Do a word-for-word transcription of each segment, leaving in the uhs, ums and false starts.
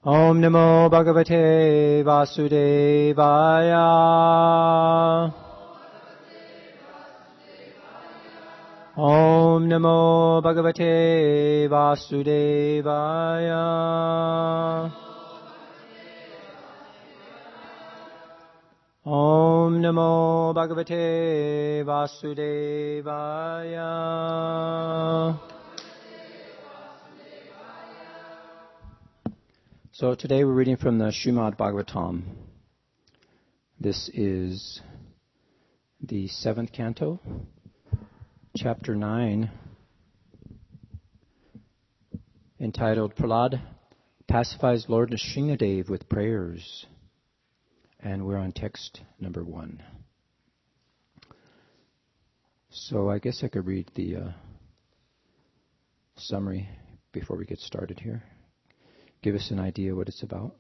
Om Namo Bhagavate Vasudevaya. Om Namo Bhagavate Vasudevaya. Om Namo Bhagavate Vasudevaya. So today we're reading from the Srimad Bhagavatam. This is the seventh canto, chapter nine, entitled Prahlad Pacifies Lord Nrsingadev with Prayers. And we're on text number one. So I guess I could read the uh, summary before we get started here. Give us an idea what it's about.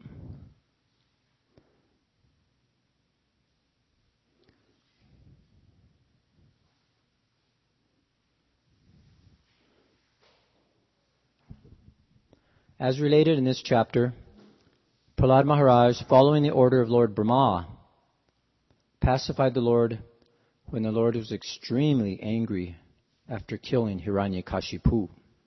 As related in this chapter, Prahlad Maharaj, following the order of Lord Brahma, pacified the Lord when the Lord was extremely angry after killing Hiranyakashipu.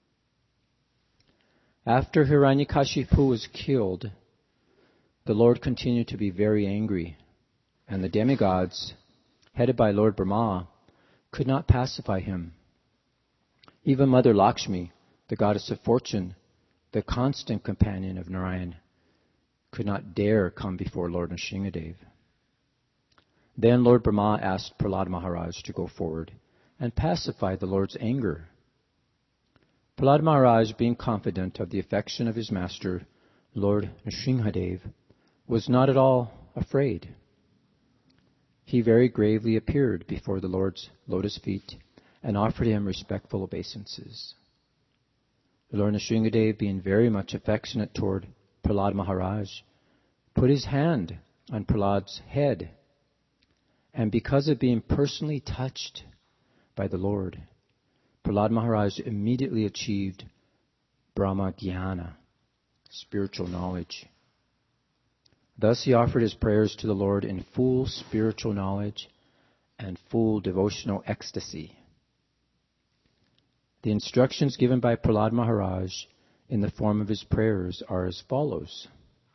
After Hiranyakashipu was killed, the Lord continued to be very angry, and the demigods, headed by Lord Brahma, could not pacify him. Even Mother Lakshmi, the goddess of fortune, the constant companion of Narayan, could not dare come before Lord Nrsingadev. Then Lord Brahma asked Prahlad Maharaj to go forward and pacify the Lord's anger. Prahlad Maharaj, being confident of the affection of his master, Lord Nrsingadev, was not at all afraid. He very gravely appeared before the Lord's lotus feet and offered him respectful obeisances. Lord Nrsingadev, being very much affectionate toward Prahlad Maharaj, put his hand on Prahlad's head, and because of being personally touched by the Lord, Prahlad Maharaj immediately achieved Brahma Jnana, spiritual knowledge. Thus he offered his prayers to the Lord in full spiritual knowledge and full devotional ecstasy. The instructions given by Prahlad Maharaj in the form of his prayers are as follows.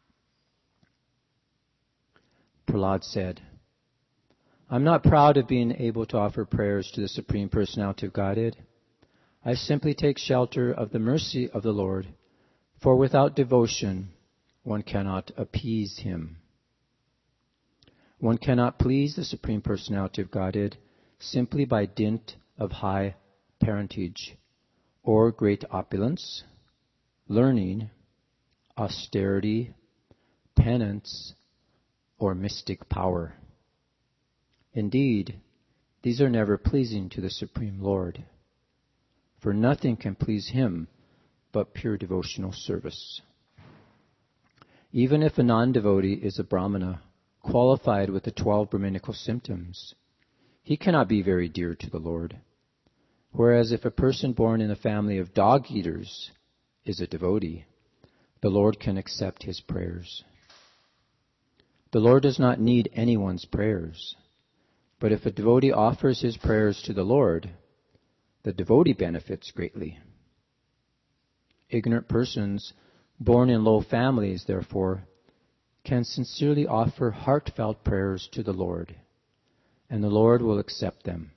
Prahlad said, I'm not proud of being able to offer prayers to the Supreme Personality of Godhead. I simply take shelter of the mercy of the Lord, for without devotion one cannot appease him. One cannot please the Supreme Personality of Godhead simply by dint of high parentage or great opulence, learning, austerity, penance, or mystic power. Indeed, these are never pleasing to the Supreme Lord, for nothing can please him but pure devotional service. Even if a non-devotee is a Brahmana, qualified with the twelve Brahminical symptoms, he cannot be very dear to the Lord. Whereas if a person born in a family of dog-eaters is a devotee, the Lord can accept his prayers. The Lord does not need anyone's prayers, but if a devotee offers his prayers to the Lord, the devotee benefits greatly. Ignorant persons born in low families, therefore, can sincerely offer heartfelt prayers to the Lord, and the Lord will accept them.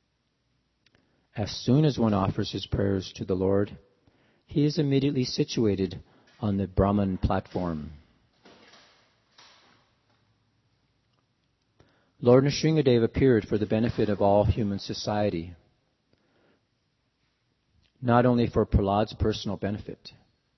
As soon as one offers his prayers to the Lord, he is immediately situated on the Brahman platform. Lord Nrsingadev appeared for the benefit of all human society, not only for Prahlad's personal benefit.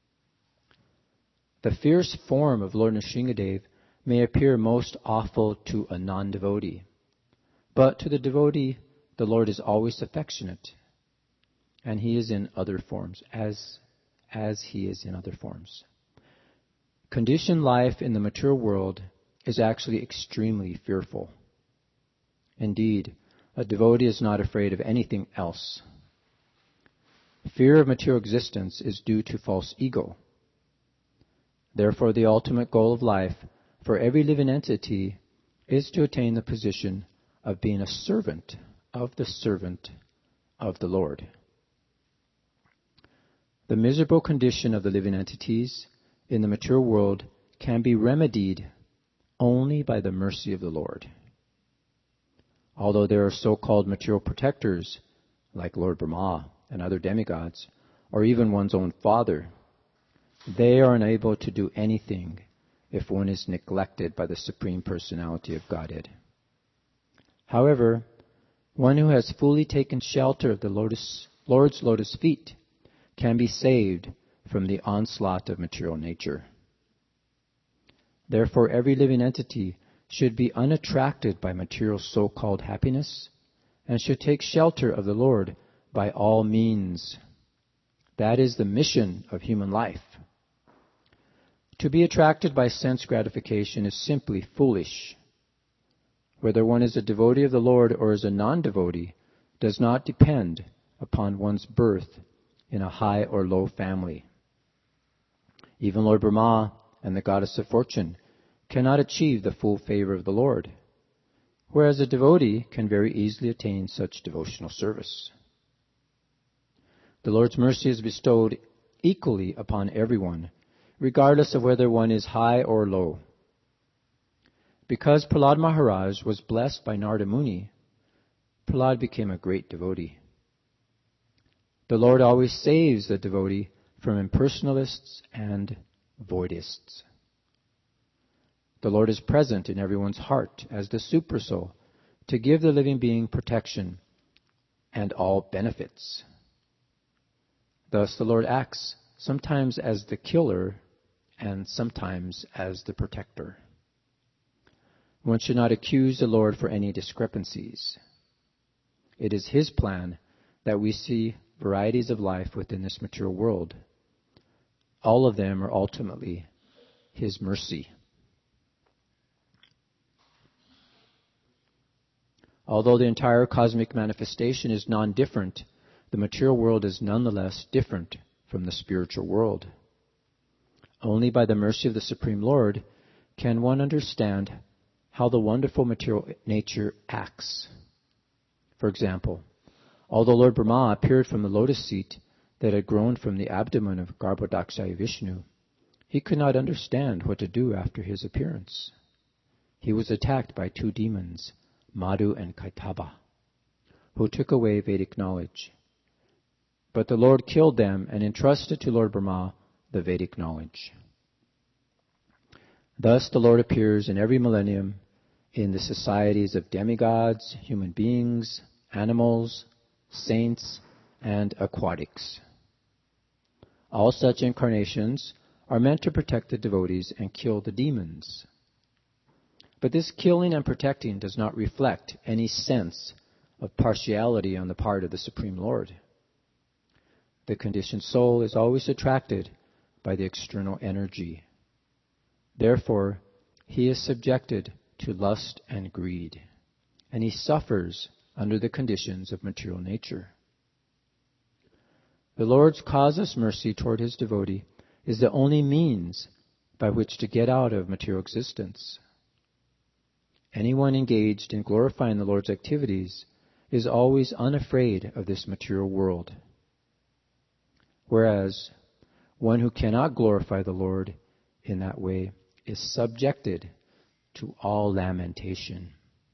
The fierce form of Lord Nrsingadev may appear most awful to a non-devotee, but to the devotee, the Lord is always affectionate, and he is in other forms, as, as he is in other forms. Conditioned life in the mature world is actually extremely fearful. Indeed, a devotee is not afraid of anything else. Fear of material existence is due to false ego. Therefore, the ultimate goal of life for every living entity is to attain the position of being a servant of the servant of the Lord. The miserable condition of the living entities in the material world can be remedied only by the mercy of the Lord. Although there are so-called material protectors, like Lord Brahma and other demigods, or even one's own father, they are unable to do anything if one is neglected by the Supreme Personality of Godhead. However, one who has fully taken shelter of the lotus, Lord's lotus feet can be saved from the onslaught of material nature. Therefore, every living entity should be unattracted by material so-called happiness and should take shelter of the Lord by all means. That is the mission of human life. To be attracted by sense gratification is simply foolish. Whether one is a devotee of the Lord or is a non-devotee does not depend upon one's birth in a high or low family. Even Lord Brahma and the goddess of fortune cannot achieve the full favor of the Lord, whereas a devotee can very easily attain such devotional service. The Lord's mercy is bestowed equally upon everyone, regardless of whether one is high or low. Because Prahlad Maharaj was blessed by Narada Muni, Prahlad became a great devotee. The Lord always saves the devotee from impersonalists and voidists. The Lord is present in everyone's heart as the Supersoul to give the living being protection and all benefits. Thus the Lord acts sometimes as the killer and sometimes as the protector. One should not accuse the Lord for any discrepancies. It is His plan that we see varieties of life within this material world. All of them are ultimately His mercy. Although the entire cosmic manifestation is non-different, the material world is nonetheless different from the spiritual world. Only by the mercy of the Supreme Lord can one understand how the wonderful material nature acts. For example, although Lord Brahma appeared from the lotus seat that had grown from the abdomen of Garbhodakshaya Vishnu, he could not understand what to do after his appearance. He was attacked by two demons, Madhu and Kaitaba, who took away Vedic knowledge. But the Lord killed them and entrusted to Lord Brahma the Vedic knowledge. Thus the Lord appears in every millennium in the societies of demigods, human beings, animals, saints, and aquatics. All such incarnations are meant to protect the devotees and kill the demons. But this killing and protecting does not reflect any sense of partiality on the part of the Supreme Lord. The conditioned soul is always attracted by the external energy. Therefore, he is subjected to lust and greed, and he suffers under the conditions of material nature. The Lord's causeless mercy toward his devotee is the only means by which to get out of material existence. Anyone engaged in glorifying the Lord's activities is always unafraid of this material world, whereas one who cannot glorify the Lord in that way is subjected to all lamentation.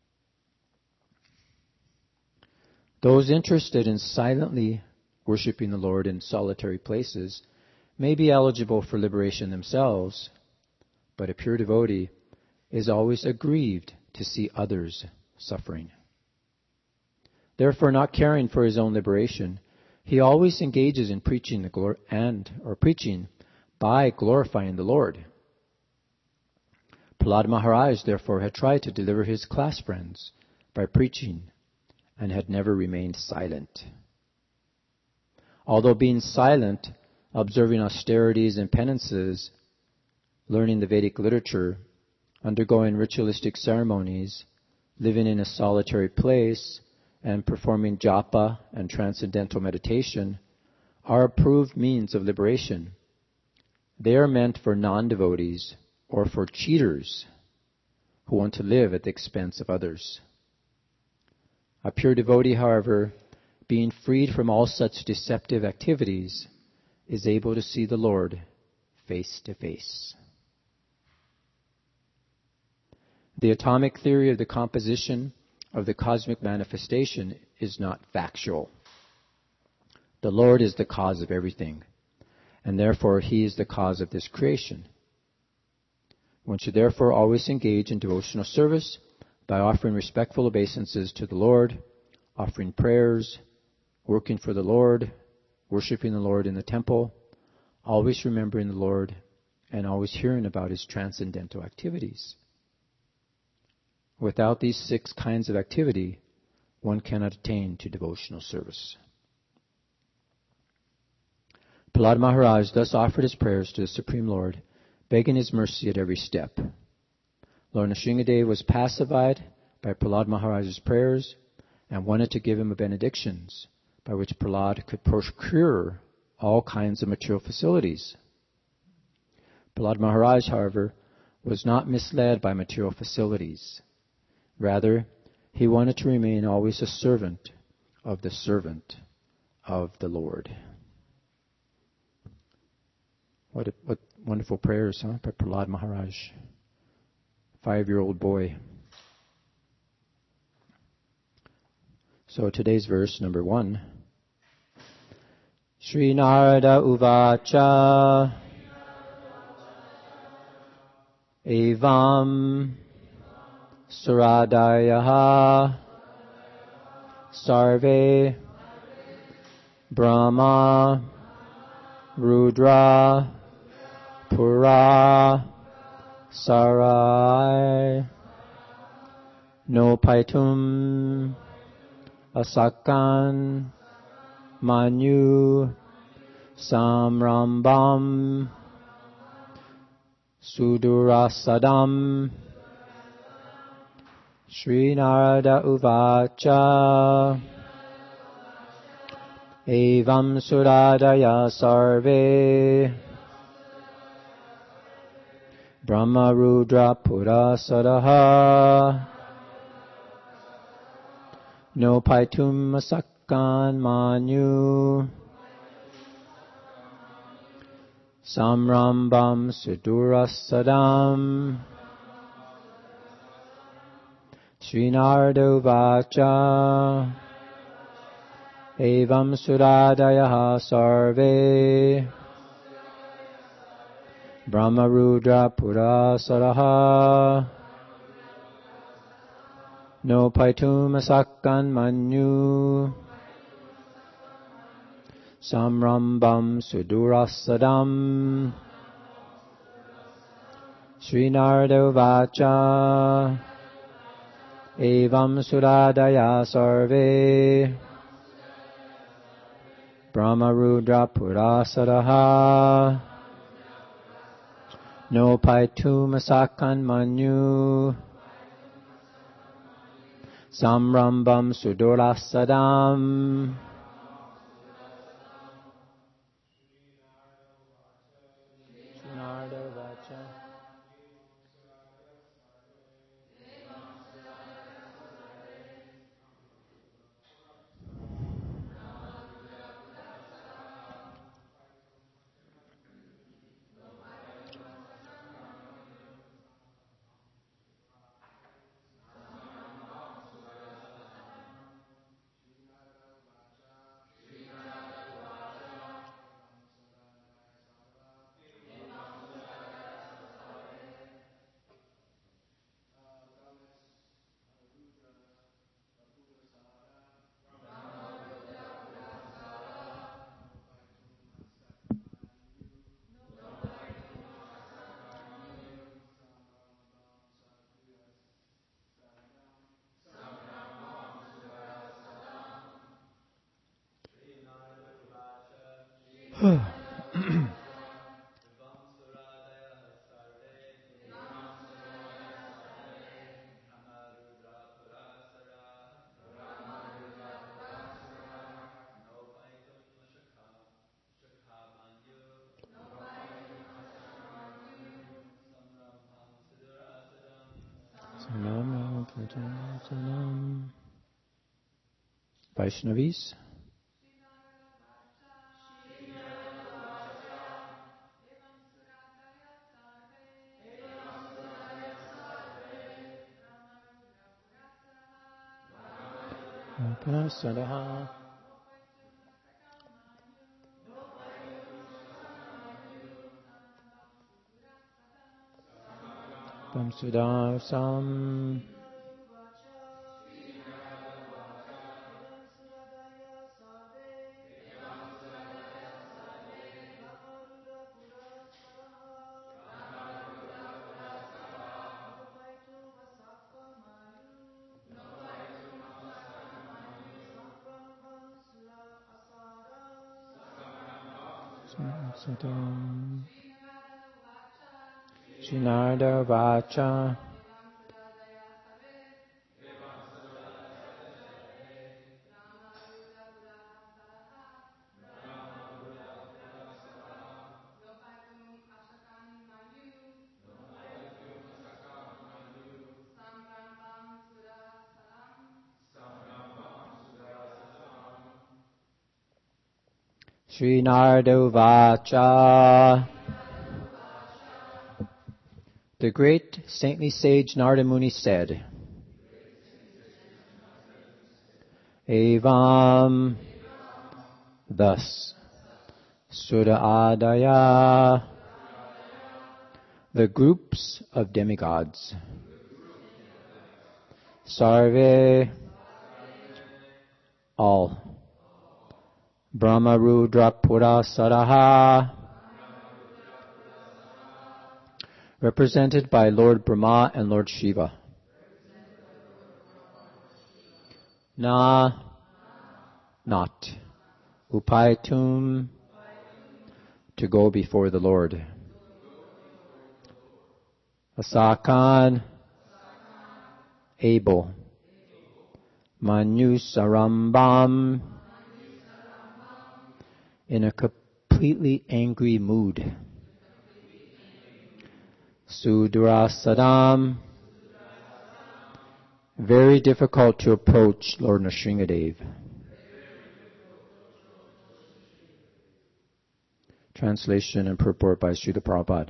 Those interested in silently worshiping the Lord in solitary places may be eligible for liberation themselves, but a pure devotee is always aggrieved to see others suffering. Therefore, not caring for his own liberation, he always engages in preaching the glor- and or preaching by glorifying the Lord. Prahlad Maharaj, therefore, had tried to deliver his class friends by preaching and had never remained silent. Although being silent, observing austerities and penances, learning the Vedic literature, undergoing ritualistic ceremonies, living in a solitary place, and performing japa and transcendental meditation are approved means of liberation. They are meant for non-devotees or for cheaters who want to live at the expense of others. A pure devotee, however, being freed from all such deceptive activities, is able to see the Lord face to face. The atomic theory of the composition of the cosmic manifestation is not factual. The Lord is the cause of everything, and therefore He is the cause of this creation. One should therefore always engage in devotional service by offering respectful obeisances to the Lord, offering prayers, working for the Lord, worshiping the Lord in the temple, always remembering the Lord, and always hearing about His transcendental activities. Without these six kinds of activity, one cannot attain to devotional service. Prahlad Maharaj thus offered his prayers to the Supreme Lord, begging His mercy at every step. Lord Nrsingadev was pacified by Prahlad Maharaj's prayers and wanted to give him benedictions by which Prahlad could procure all kinds of material facilities. Prahlad Maharaj, however, was not misled by material facilities. Rather, he wanted to remain always a servant of the servant of the Lord. What, a, what wonderful prayers, huh, by Prahlad Maharaj, five-year-old boy. So today's verse, number one. Sri Narada Uvacha Evam Suradayaha Sarve Brahma Rudra Pura Sarai No Paitum Asakan Manu Samrambam Sudurasadam Sri Narada Uvacha Evam Suradaya Sarve Brahma Rudra Pura Sadaha No Paitum Asakan Manu Samrambam Sudurasadam Sri Narada Uvacha Evam Suradayaha Sarve Brahma Rudra Pura Saraha No Paitum Asakan Manu Samrambam Sudurasadam Sri Narada Uvacha Evam Suradaya Sarve Brahma Rudra Pura Saraha No Paitum Asakan Manu Samrambam Sudurasadam Vaishnavis. Sadaha. Sudasam. Satam. Srinarda Vacha. Srinarda Vacha. The great saintly sage Narada Muni said, Evam, thus, Sura Adaya, the groups of demigods, Sarve, all, Brahma Rudra Pura Saraha, represented by Lord Brahma and Lord Shiva. Na, not. Upaitum, to go before the Lord. Asakan, able. Manusarambam, in a completely angry mood. Sudrasadam, very difficult to approach Lord Nrsingadev. Translation and purport by Srila Prabhupada.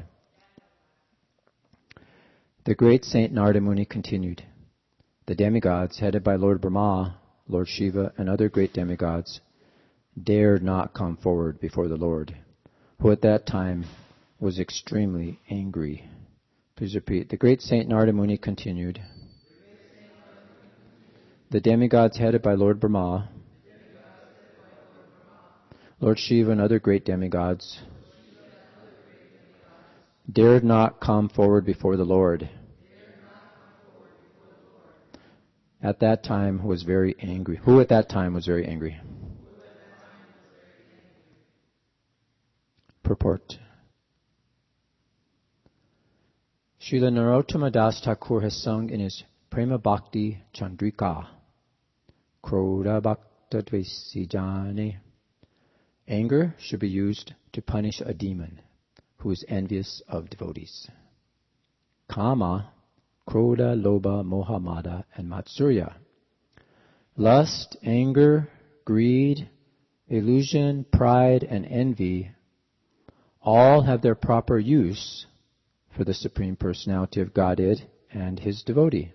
The great Saint Narada Muni continued, the demigods, headed by Lord Brahma, Lord Shiva, and other great demigods, dared not come forward before the Lord, who at that time was extremely angry. Please repeat. The great Saint Narada Muni continued, the demigods headed by Lord Brahma, Lord Shiva and other great demigods dared not come forward before the Lord. At that time was very angry. Who at that time was very angry? Purport. Srila Narottama Das Thakur has sung in his Prema Bhakti Chandrika, Krodha Bhakta Dvesijane, anger should be used to punish a demon who is envious of devotees. Kama, Krodha, Lobha, Moha, Mada, and Matsurya. Lust, anger, greed, illusion, pride, and envy all have their proper use for the Supreme Personality of Godhead and His devotee.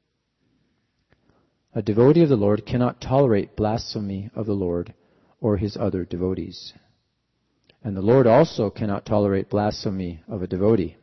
A devotee of the Lord cannot tolerate blasphemy of the Lord or His other devotees. And the Lord also cannot tolerate blasphemy of a devotee.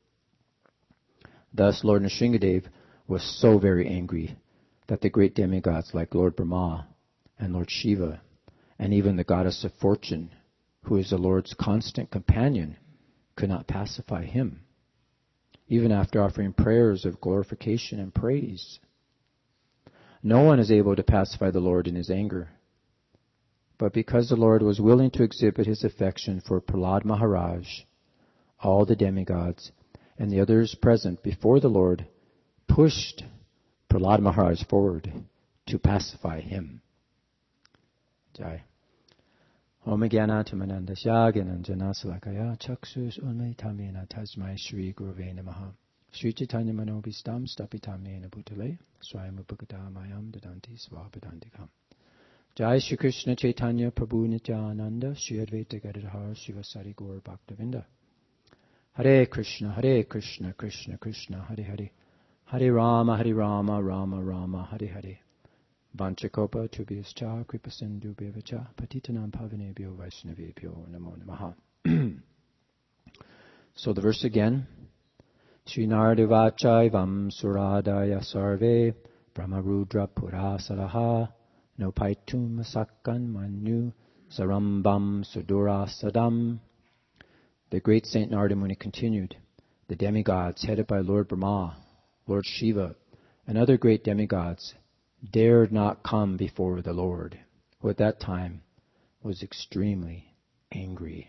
Thus Lord Nrsingadev was so very angry that the great demigods like Lord Brahma and Lord Shiva and even the goddess of fortune, who is the Lord's constant companion, could not pacify him, even after offering prayers of glorification and praise. No one is able to pacify the Lord in His anger. But because the Lord was willing to exhibit His affection for Prahlad Maharaj, all the demigods and the others present before the Lord pushed Prahlad Maharaj forward to pacify him. Jai. Om Jnana Tamanandasya Gyananjana Salakaya Chakshus Unmai Tamena Tasmai Shri Gurave Namaha. Sri Chaitanya Manobhistam Stapitam Yena Bhutale Swayam Upakata Mayam Dadanti Swapadantikam. Jai Shri Krishna Chaitanya Prabhu Nityananda Shri Advaita Gadadhar Shivasari Gaur Bhaktavinda. Hare Krishna, Hare Krishna, Krishna Krishna, Hare Hare. Hare Rama, Hare Rama, Rama Rama, Hare Hare. Vanchakopa Tubhyascha Kripasindu Bhevacha Patitanam Pavanebhyo Vaishnavebhyo Namo Namaha. So the verse again. Sri Nardivachaivam Suradaya Sarve Brahmarudra Purasaraha No Paitum Sakkan Manu Sarambam Sudura Sadam. The great Saint Narada Muni continued, the demigods headed by Lord Brahma, Lord Shiva, and other great demigods dared not come before the Lord, who at that time was extremely angry.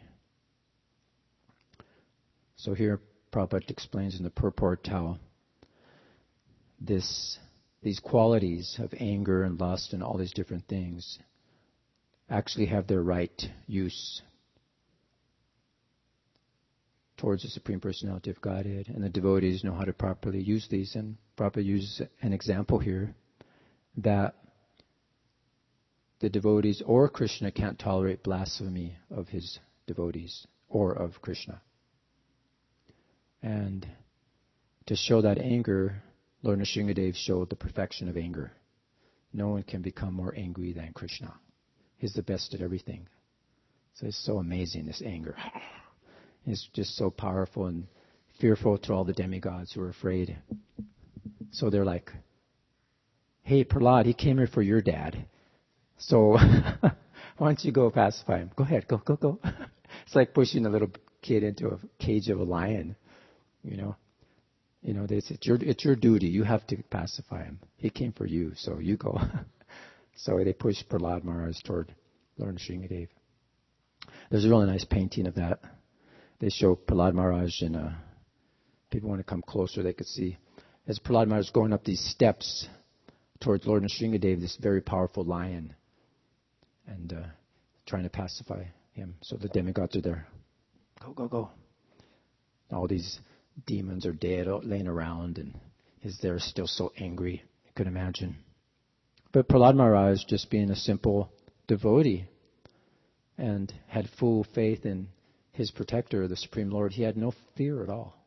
So here Prabhupada explains in the purport how this, these qualities of anger and lust and all these different things actually have their right use towards the Supreme Personality of Godhead, and the devotees know how to properly use these. And Prabhupada uses an example here that the devotees or Krishna can't tolerate blasphemy of his devotees or of Krishna. And to show that anger, Lord Nrsingadev showed the perfection of anger. No one can become more angry than Krishna. He's the best at everything. So it's so amazing, this anger. It's just so powerful and fearful to all the demigods who are afraid. So they're like, hey, Prahlad, he came here for your dad. So why don't you go pacify him? Go ahead, go, go, go. It's like pushing a little kid into a cage of a lion. You know, you know, they say, it's your, it's your duty. You have to pacify him. He came for you, so you go. So they push Prahlad Maharaj toward Lord Nrsingadev. There's a really nice painting of that. They show Prahlad Maharaj, and uh, people want to come closer, they could see. As Prahlad Maharaj is going up these steps towards Lord Nrsingadev, this very powerful lion, and uh, trying to pacify him. So the demigods are there. Go, go, go. All these demons are dead, laying around, and he's there still so angry. You could imagine. But Prahlad Maharaj, just being a simple devotee and had full faith in his protector, the Supreme Lord, he had no fear at all.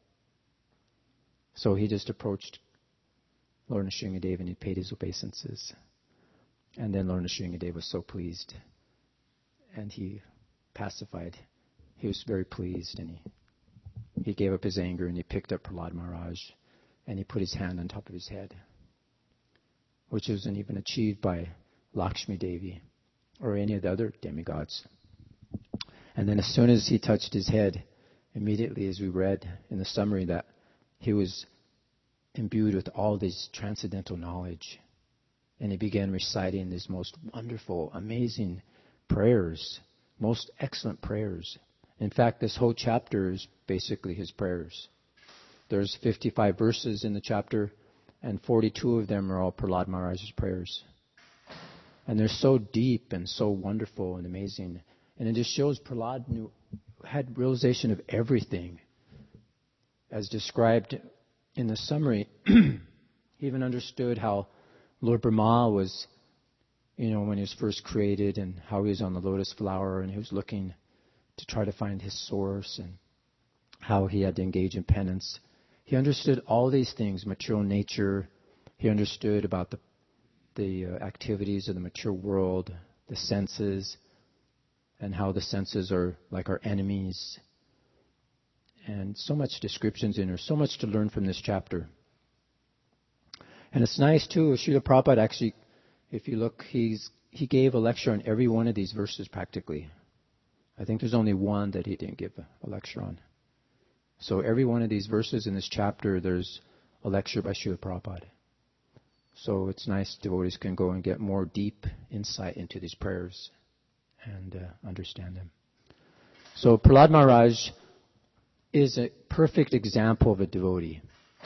So he just approached Lord Nrsingadev and he paid his obeisances. And then Lord Nrsingadev was so pleased. And he pacified. He was very pleased, and he He gave up his anger and he picked up Prahlad Maharaj and he put his hand on top of his head, which wasn't even achieved by Lakshmi Devi or any of the other demigods. And then as soon as he touched his head, immediately, as we read in the summary, that he was imbued with all this transcendental knowledge. And he began reciting these most wonderful, amazing prayers, most excellent prayers. In fact, this whole chapter is basically his prayers. There's fifty-five verses in the chapter, and forty-two of them are all Prahlad Maharaj's prayers. And they're so deep and so wonderful and amazing. And it just shows Prahlad knew, had realization of everything. As described in the summary, he even understood how Lord Brahma was, you know, when he was first created, and how he was on the lotus flower and he was looking to try to find his source, and how he had to engage in penance. He understood all these things, material nature. He understood about the the uh, activities of the material world, the senses, and how the senses are like our enemies. And so much descriptions in there, so much to learn from this chapter. And it's nice too, Srila Prabhupada actually, if you look, he's he gave a lecture on every one of these verses practically. I think there's only one that he didn't give a lecture on. So every one of these verses in this chapter, there's a lecture by Srila Prabhupada. So it's nice devotees can go and get more deep insight into these prayers and uh, understand them. So Prahlad Maharaj is a perfect example of a devotee.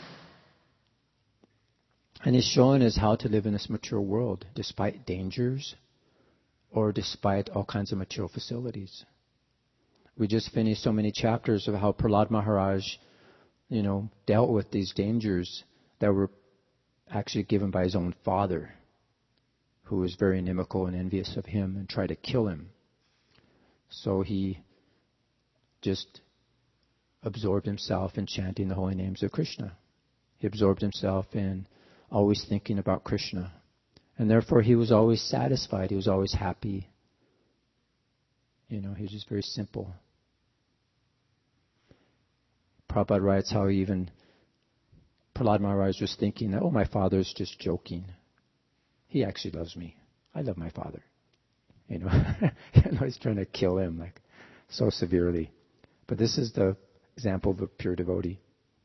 And he's showing us how to live in this material world despite dangers or despite all kinds of material facilities. We just finished so many chapters of how Prahlad Maharaj, you know, dealt with these dangers that were actually given by his own father, who was very inimical and envious of him and tried to kill him. So he just absorbed himself in chanting the holy names of Krishna. He absorbed himself in always thinking about Krishna. And therefore he was always satisfied. He was always happy. You know, he was just very simple. Prabhupada writes how he even, Prahlad Maharaj was thinking that, oh, my father's just joking. He actually loves me. I love my father. You know, you know, he's trying to kill him like so severely. But this is the example of a pure devotee.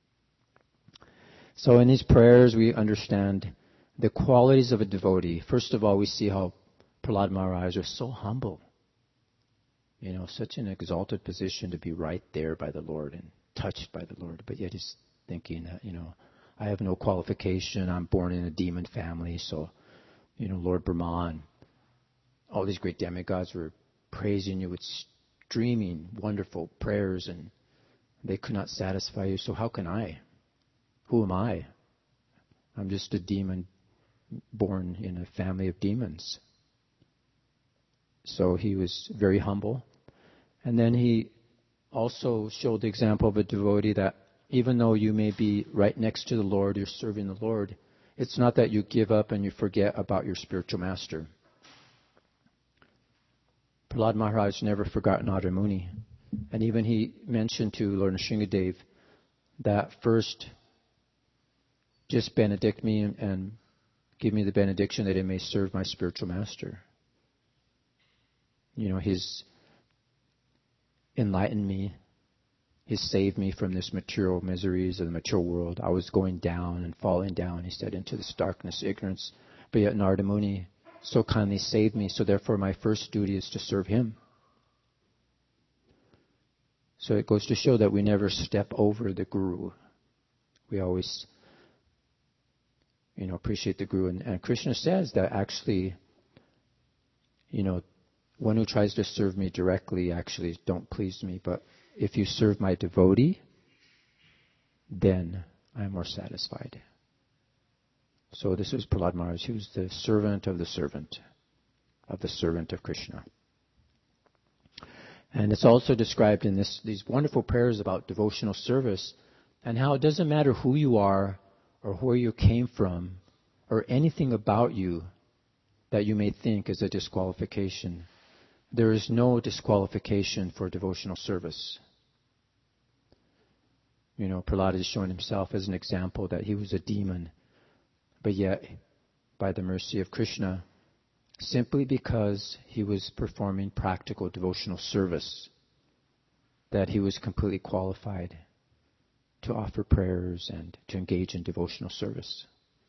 So in these prayers we understand the qualities of a devotee. First of all, we see how Prahlad Maharaj was so humble. You know, such an exalted position to be right there by the Lord and touched by the Lord. But yet he's thinking that, you know, I have no qualification. I'm born in a demon family. So, you know, Lord Brahma and all these great demigods were praising you with streaming, wonderful prayers, and they could not satisfy you. So how can I? Who am I? I'm just a demon born in a family of demons. So he was very humble. And then he also showed the example of a devotee that even though you may be right next to the Lord, you're serving the Lord, it's not that you give up and you forget about your spiritual master. Prahlad Maharaj never forgot Narada Muni. And even he mentioned to Lord Nrsingadev that first, just benedict me and give me the benediction that I may serve my spiritual master. You know, he's enlightened me. He's saved me from this material miseries of the material world. I was going down and falling down, he said, into this darkness, ignorance. But yet Narada Muni so kindly saved me, so therefore my first duty is to serve him. So it goes to show that we never step over the Guru. We always, you know, appreciate the Guru. And, and Krishna says that actually, you know, one who tries to serve me directly actually don't please me. But if you serve my devotee, then I'm more satisfied. So this was Prahlad Maharaj. He was the servant of the servant, of the servant of Krishna. And it's also described in this, these wonderful prayers about devotional service and how it doesn't matter who you are or where you came from or anything about you that you may think is a disqualification. There is no disqualification for devotional service. You know, Prahlad is showing himself as an example that he was a demon, but yet, by the mercy of Krishna, simply because he was performing practical devotional service, that he was completely qualified to offer prayers and to engage in devotional service.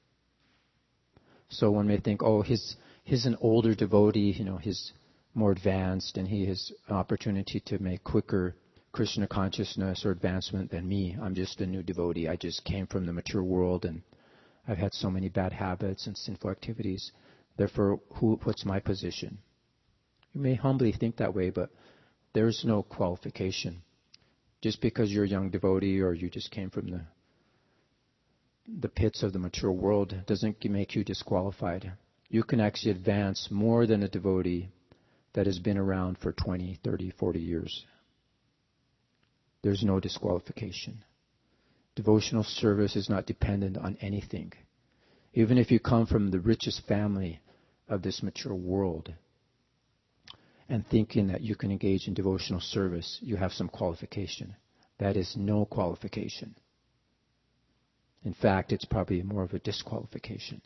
So one may think, oh, he's, he's an older devotee, you know, he's more advanced and he has an opportunity to make quicker Krishna consciousness or advancement than me. I'm just a new devotee. I just came from the material world and I've had so many bad habits and sinful activities. Therefore, who, what's my position? You may humbly think that way, but there's no qualification. Just because you're a young devotee or you just came from the the pits of the material world doesn't make you disqualified. You can actually advance more than a devotee that has been around for twenty, thirty, forty years. There's no disqualification. Devotional service is not dependent on anything. Even if you come from the richest family of this material world and thinking that you can engage in devotional service, you have some qualification. That is no qualification. In fact, it's probably more of a disqualification.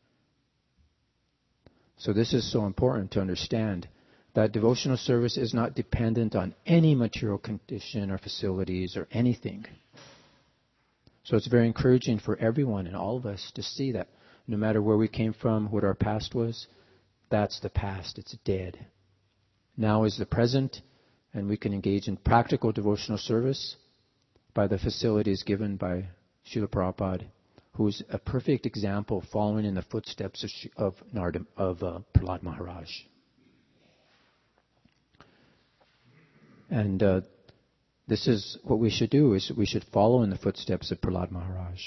So this is so important to understand that devotional service is not dependent on any material condition or facilities or anything. So it's very encouraging for everyone and all of us to see that no matter where we came from, what our past was, that's the past. It's dead. Now is the present, and we can engage in practical devotional service by the facilities given by Srila Prabhupada, who is a perfect example following in the footsteps of, of, Narada, of uh, Prahlad Maharaj. And uh, this is what we should do, is we should follow in the footsteps of Prahlad Maharaj.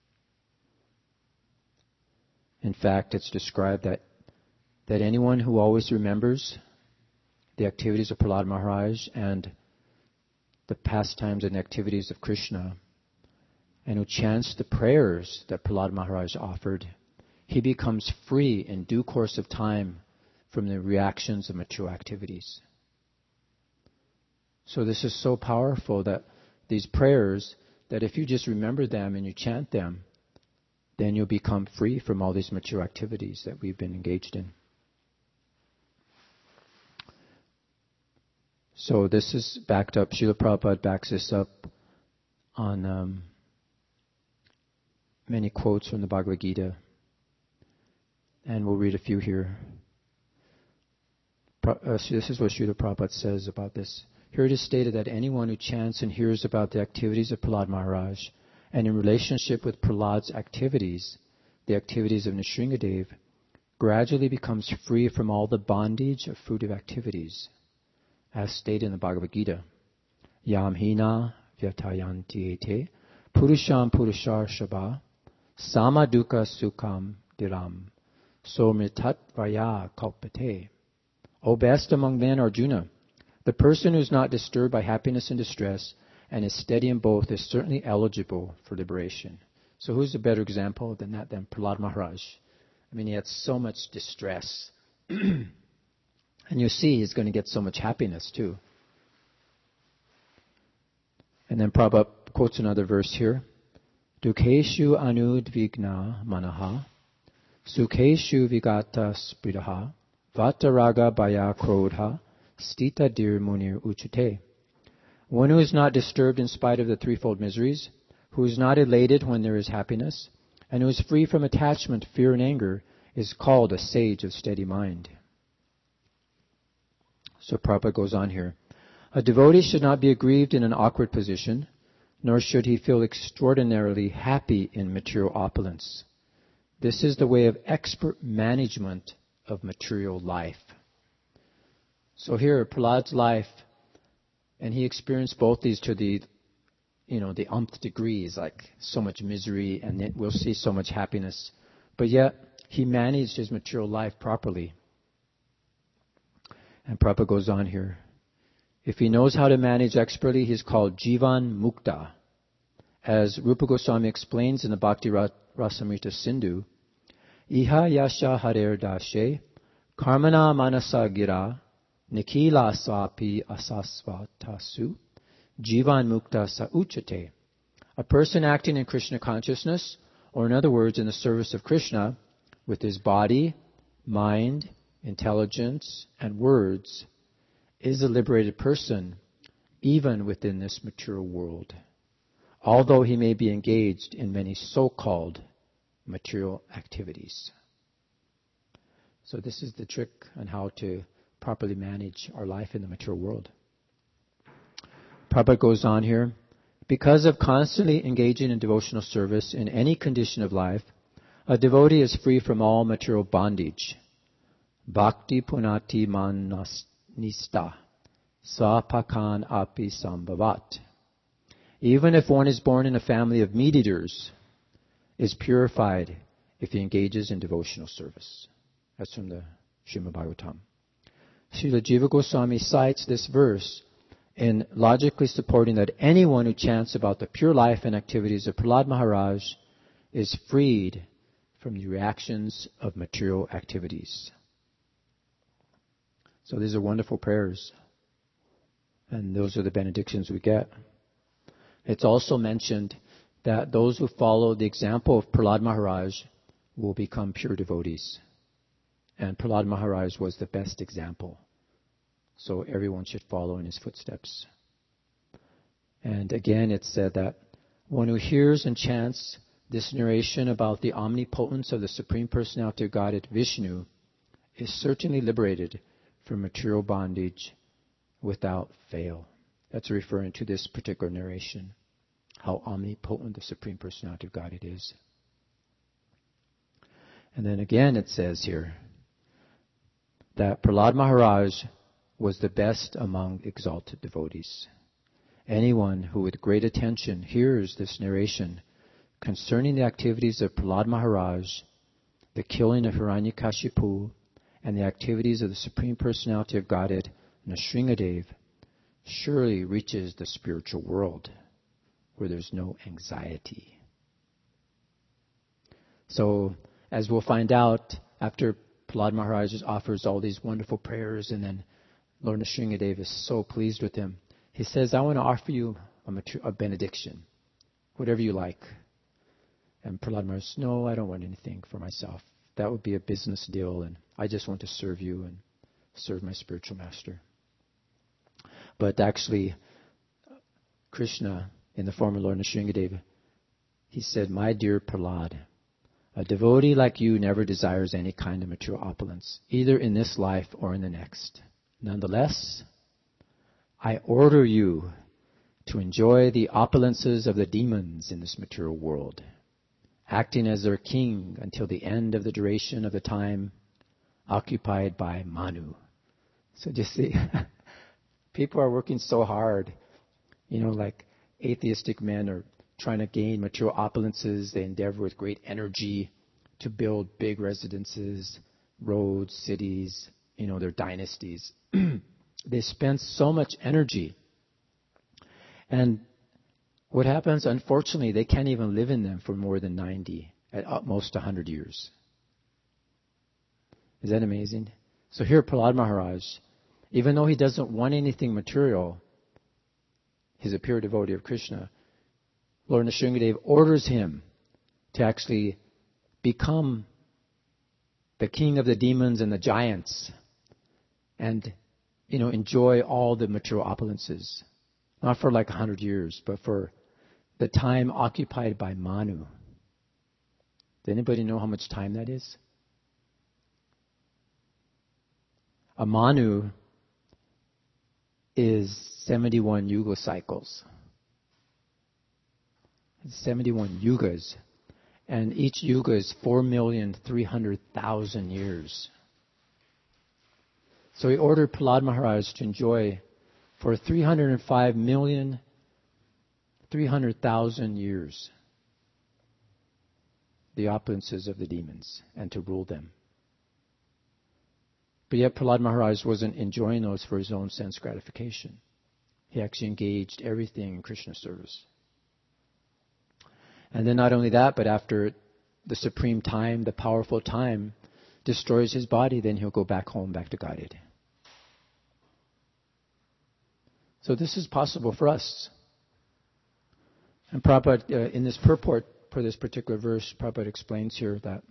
In fact, it's described that, that anyone who always remembers the activities of Prahlad Maharaj and the pastimes and activities of Krishna, and who chants the prayers that Prahlad Maharaj offered, he becomes free in due course of time from the reactions of material activities. So this is so powerful, that these prayers, that if you just remember them and you chant them, then you'll become free from all these material activities that we've been engaged in. So this is backed up, Srila Prabhupada backs this up on um, many quotes from the Bhagavad Gita. And we'll read a few here. Uh, this is what Srila Prabhupada says about this. Here it is stated that anyone who chants and hears about the activities of Prahlad Maharaj, and in relationship with Prahlad's activities, the activities of Nrsingadev, gradually becomes free from all the bondage of fruitive activities, as stated in the Bhagavad Gita. Yam hina vyatayanti ete purusham purushar shaba sama dukkha sukham diram so mritat vaya kalpate. O best among men, Arjuna, the person who is not disturbed by happiness and distress and is steady in both is certainly eligible for liberation. So who's a better example than that than Prahlad Maharaj? I mean, he had so much distress. And you see, he's going to get so much happiness too. And then Prabhupada quotes another verse here. Dukkeshu anudvigna manaha sukheshu vigata spridaha vataraga baya krodha stita dir munir uchute. One who is not disturbed in spite of the threefold miseries, who is not elated when there is happiness, and who is free from attachment, fear, and anger, is called a sage of steady mind. So Prabhupada goes on here. A devotee should not be aggrieved in an awkward position, nor should he feel extraordinarily happy in material opulence. This is the way of expert management of material life. So here, Prahlad's life, and he experienced both these to the, you know, the umpth degrees, like so much misery, and then we'll see so much happiness. But yet, he managed his material life properly. And Prabhupada goes on here. If he knows how to manage expertly, he's called Jivan Mukta. As Rupa Goswami explains in the Bhakti Rasamrita Sindhu, Iha yasha harer dashe karmana manasa gira nikila sapi asasvatasu jivan mukta sa uchate. A person acting in Krishna consciousness, or in other words, in the service of Krishna, with his body, mind, intelligence, and words, is a liberated person, even within this material world, although he may be engaged in many so-called material activities. So this is the trick on how to properly manage our life in the material world. Prabhupada goes on here. Because of constantly engaging in devotional service in any condition of life, a devotee is free from all material bondage. Bhakti punati manasnista sapakan api sambhavat. Even if one is born in a family of meat eaters, is purified if he engages in devotional service. That's from the Srimad Bhagavatam. Srila Jiva Goswami cites this verse in logically supporting that anyone who chants about the pure life and activities of Prahlad Maharaj is freed from the reactions of material activities. So these are wonderful prayers. And those are the benedictions we get. It's also mentioned that those who follow the example of Prahlad Maharaj will become pure devotees. And Prahlad Maharaj was the best example. So everyone should follow in his footsteps. And again, it's said that one who hears and chants this narration about the omnipotence of the Supreme Personality of Godhead, Vishnu, is certainly liberated from material bondage without fail. That's referring to this particular narration, how omnipotent the Supreme Personality of Godhead is. And then again it says here that Prahlad Maharaj was the best among exalted devotees. Anyone who with great attention hears this narration concerning the activities of Prahlad Maharaj, the killing of Hiranyakashipu, and the activities of the Supreme Personality of Godhead, Nrsingadev, surely reaches the spiritual world where there's no anxiety. So, as we'll find out, after Prahlad Maharaj offers all these wonderful prayers, and then Lord Nrsingadev is so pleased with him, he says, I want to offer you a, mater- a benediction, whatever you like. And Prahlad Maharaj says, no, I don't want anything for myself. That would be a business deal, and I just want to serve you and serve my spiritual master. But actually, Krishna, in the form of Lord Nrsingadev, he said, my dear Prahlad, a devotee like you never desires any kind of material opulence, either in this life or in the next. Nonetheless, I order you to enjoy the opulences of the demons in this material world, acting as their king until the end of the duration of the time occupied by Manu. So just see, people are working so hard, you know, like atheistic men are trying to gain material opulences. They endeavor with great energy to build big residences, roads, cities, you know, their dynasties. They spend so much energy. And what happens, unfortunately, they can't even live in them for more than ninety, at most one hundred years. Is that amazing? So here, Prahlad Maharaj, even though he doesn't want anything material, he's a pure devotee of Krishna, Lord Nrsingadev orders him to actually become the king of the demons and the giants and, you know, enjoy all the material opulences. Not for like a hundred years, but for the time occupied by Manu. Does anybody know how much time that is? A Manu is seventy-one yuga cycles. seventy-one yugas. And each yuga is four million three hundred thousand years. So he ordered Prahlad Maharaj to enjoy for three hundred five million three hundred thousand years the opulences of the demons and to rule them. But yet Prahlad Maharaj wasn't enjoying those for his own sense gratification. He actually engaged everything in Krishna service. And then not only that, but after the supreme time, the powerful time, destroys his body, then he'll go back home, back to Godhead. So this is possible for us. And Prabhupada, uh, in this purport for this particular verse, Prabhupada explains here that,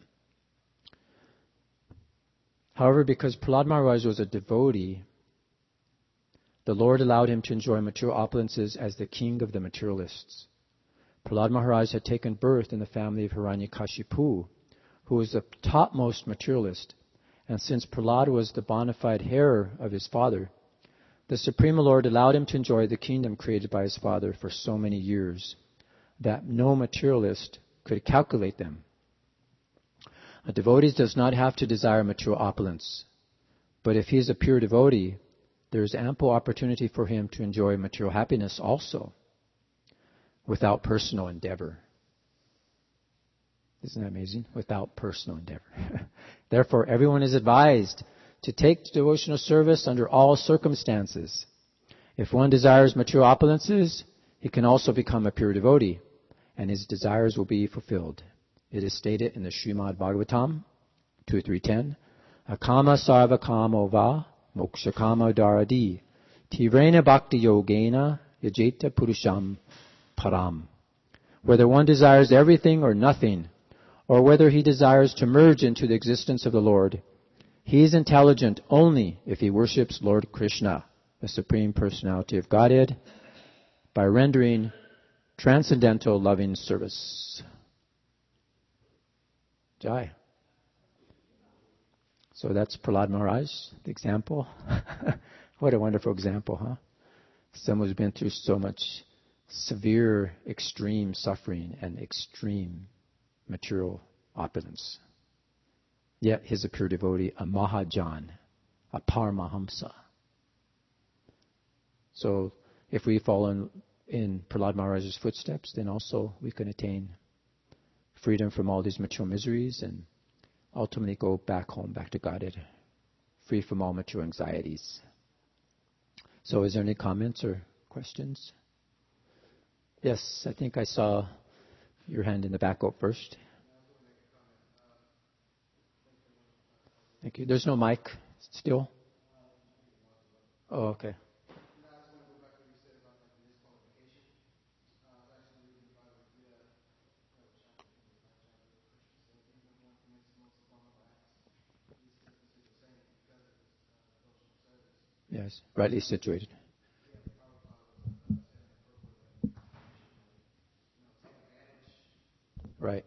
however, because Prahlad Maharaj was a devotee, the Lord allowed him to enjoy material opulences as the king of the materialists. Prahlad Maharaj had taken birth in the family of Hiranyakashipu, who was the topmost materialist. And since Prahlad was the bona fide heir of his father, the Supreme Lord allowed him to enjoy the kingdom created by his father for so many years that no materialist could calculate them. A devotee does not have to desire material opulence, but if he is a pure devotee, there is ample opportunity for him to enjoy material happiness also, without personal endeavor. Isn't that amazing? Without personal endeavor. Therefore, everyone is advised to take devotional service under all circumstances. If one desires material opulences, he can also become a pure devotee, and his desires will be fulfilled. It is stated in the Srimad Bhagavatam, two three ten, Akama sarva kamo va moksha kama daradi tivrena bhakti yogena yajeta purusham param. Whether one desires everything or nothing, or whether he desires to merge into the existence of the Lord, he is intelligent only if he worships Lord Krishna, the Supreme Personality of Godhead, by rendering transcendental loving service. Jai. So that's Prahlad Maharaj, the example. What a wonderful example, huh? Someone who's been through so much severe, extreme suffering and extreme material opulence. Yet he's a pure devotee, a Mahajan, a Paramahamsa. So if we follow in in Prahlad Maharaj's footsteps, then also we can attain freedom from all these material miseries and ultimately go back home, back to Godhead, free from all material anxieties. So is there any comments or questions? Yes, I think I saw your hand in the back up first. Thank you. There's no mic still? Oh, okay. Yes, rightly situated. Right.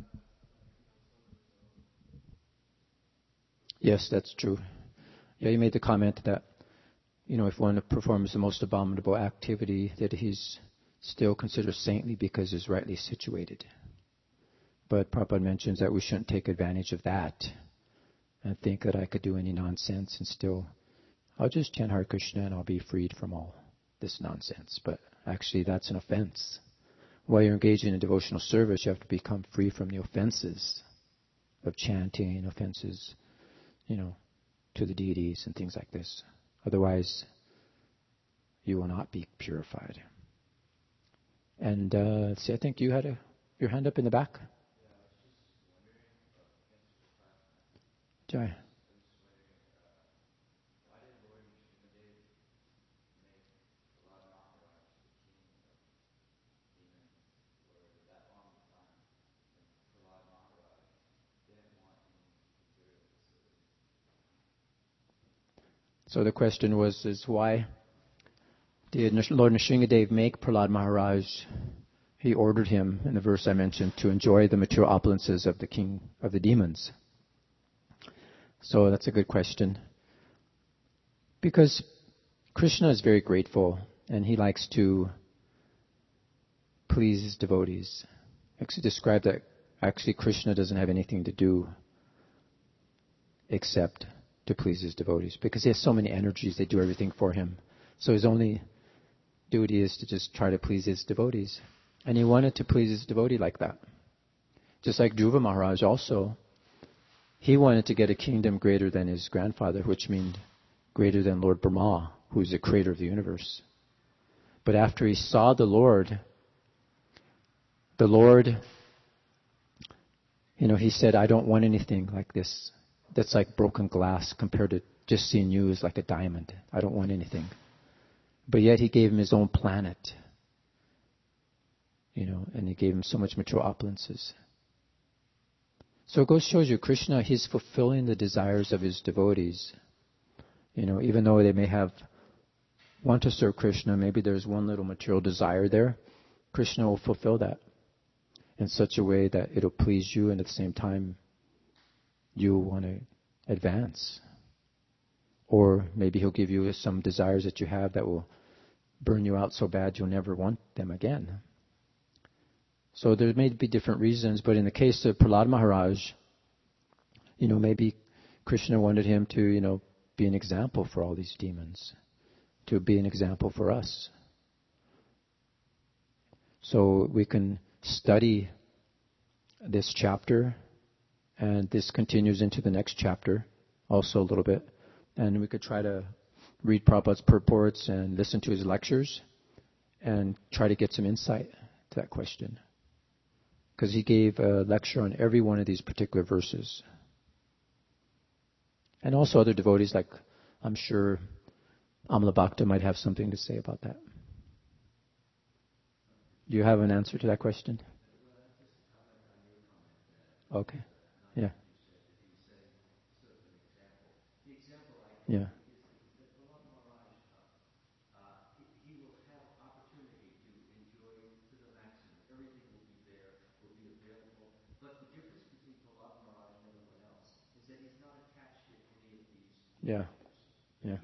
Yes, that's true. Yeah, you made the comment that, you know, if one performs the most abominable activity, that he's still considered saintly because he's rightly situated. But Prabhupada mentions that we shouldn't take advantage of that and think that I could do any nonsense and still, I'll just chant Hare Krishna and I'll be freed from all this nonsense. But actually that's an offense. While you're engaging in devotional service, you have to become free from the offenses of chanting, offenses, you know, to the deities and things like this. Otherwise, you will not be purified. And uh, let's see, I think you had a, your hand up in the back. Jai. So the question was, is why did Lord Nrsingadev make Prahlad Maharaj? He ordered him, in the verse I mentioned, to enjoy the material opulences of the king of the demons. So that's a good question. Because Krishna is very grateful and he likes to please his devotees. Actually described that actually Krishna doesn't have anything to do except to please his devotees, because he has so many energies, they do everything for him. So his only duty is to just try to please his devotees. And he wanted to please his devotee like that. Just like Dhruva Maharaj also, he wanted to get a kingdom greater than his grandfather, which means greater than Lord Brahma, who is the creator of the universe. But after he saw the Lord, the Lord, you know, he said, I don't want anything like this. That's like broken glass compared to just seeing you as like a diamond. I don't want anything. But yet he gave him his own planet. You know, and he gave him so much material opulences. So it goes shows you, Krishna, he's fulfilling the desires of his devotees. You know, even though they may have want to serve Krishna, maybe there's one little material desire there, Krishna will fulfill that in such a way that it'll please you, and at the same time you want to advance. Or maybe he'll give you some desires that you have that will burn you out so bad you'll never want them again. So there may be different reasons, but in the case of Prahlad Maharaj, you know, maybe Krishna wanted him to, you know, be an example for all these demons, to be an example for us. So we can study this chapter, and this continues into the next chapter also a little bit. And we could try to read Prabhupada's purports and listen to his lectures and try to get some insight to that question. Because he gave a lecture on every one of these particular verses. And also other devotees, like I'm sure Amala Bhakta might have something to say about that. Do you have an answer to that question? Okay. Yeah. Yeah. Yeah. Yeah.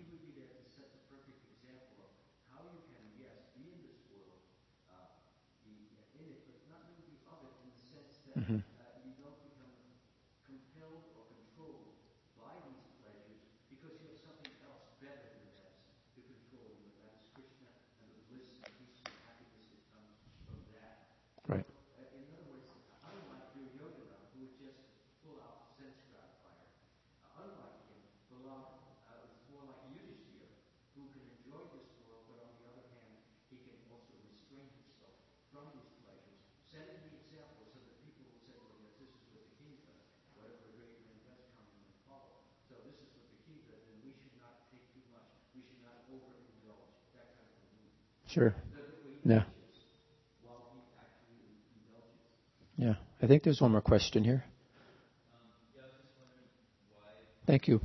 Mm-hmm. Sure. Yeah. Yeah. I think there's one more question here. Thank you.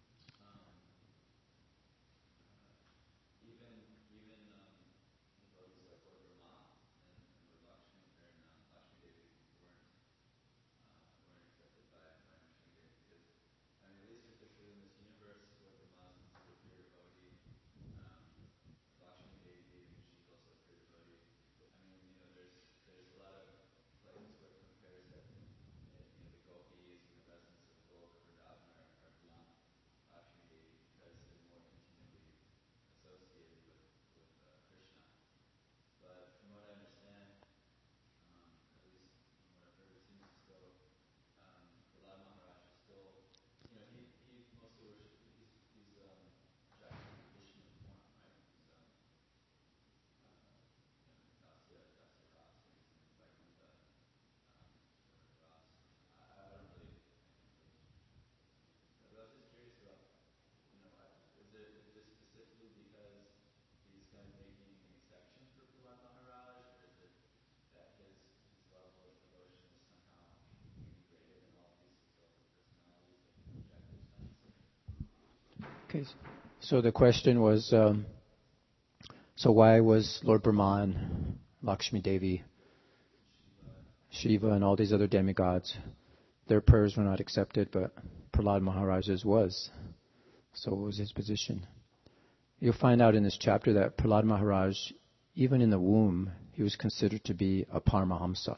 Okay. So the question was, um, so why was Lord Brahman, Lakshmi Devi, Shiva, and all these other demigods, their prayers were not accepted, but Prahlad Maharaj's was? So what was his position? You'll find out in this chapter that Prahlad Maharaj, even in the womb, he was considered to be a Paramahamsa.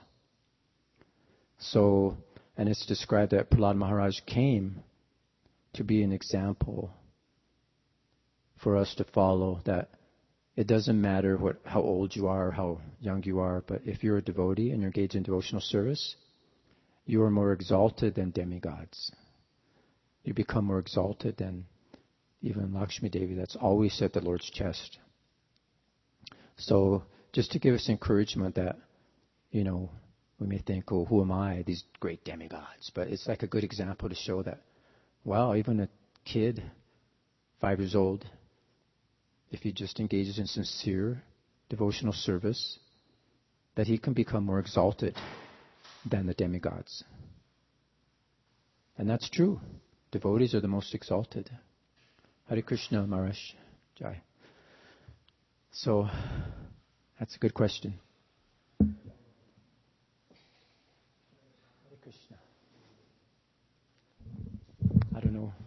So, and it's described that Prahlad Maharaj came to be an example for us to follow, that it doesn't matter what, how old you are, or how young you are, but if you're a devotee and you're engaged in devotional service, you are more exalted than demigods. You become more exalted than even Lakshmi Devi, that's always at the Lord's chest. So just to give us encouragement that, you know, we may think, oh, who am I, these great demigods? But it's like a good example to show that, wow, even a kid, five years old, if he just engages in sincere devotional service, that he can become more exalted than the demigods. And that's true. Devotees are the most exalted. Hare Krishna, Maharaj Jai. So, that's a good question. Hare Krishna. I don't know.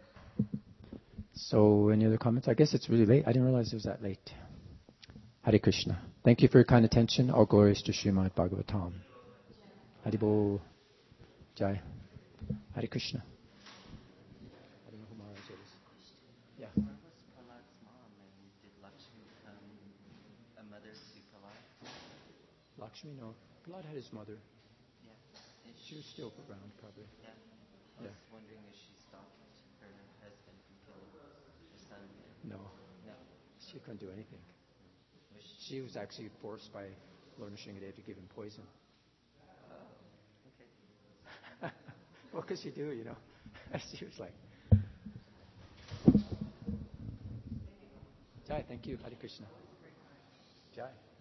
So, any other comments? I guess it's really late. I didn't realize it was that late. Hare Krishna. Thank you for your kind attention. All glories to Srimad Bhagavatam. Haribol Jai. Hare Krishna. I don't know who Maharaj is. Yeah. Where was Prahlad's mom, and did Lakshmi become a mother to Prahlad? Lakshmi, no. Prahlad had his mother. Yeah. And She was still around, probably. Yeah. I was Yeah. wondering if she stopped her husband from killing her son. No. No. She couldn't do anything. Was she? She was actually forced by Lord Nrsimhadev to give him poison. Oh. Okay. What could she do, you know? She was like... Jai, thank you. Hare Krishna. Jai.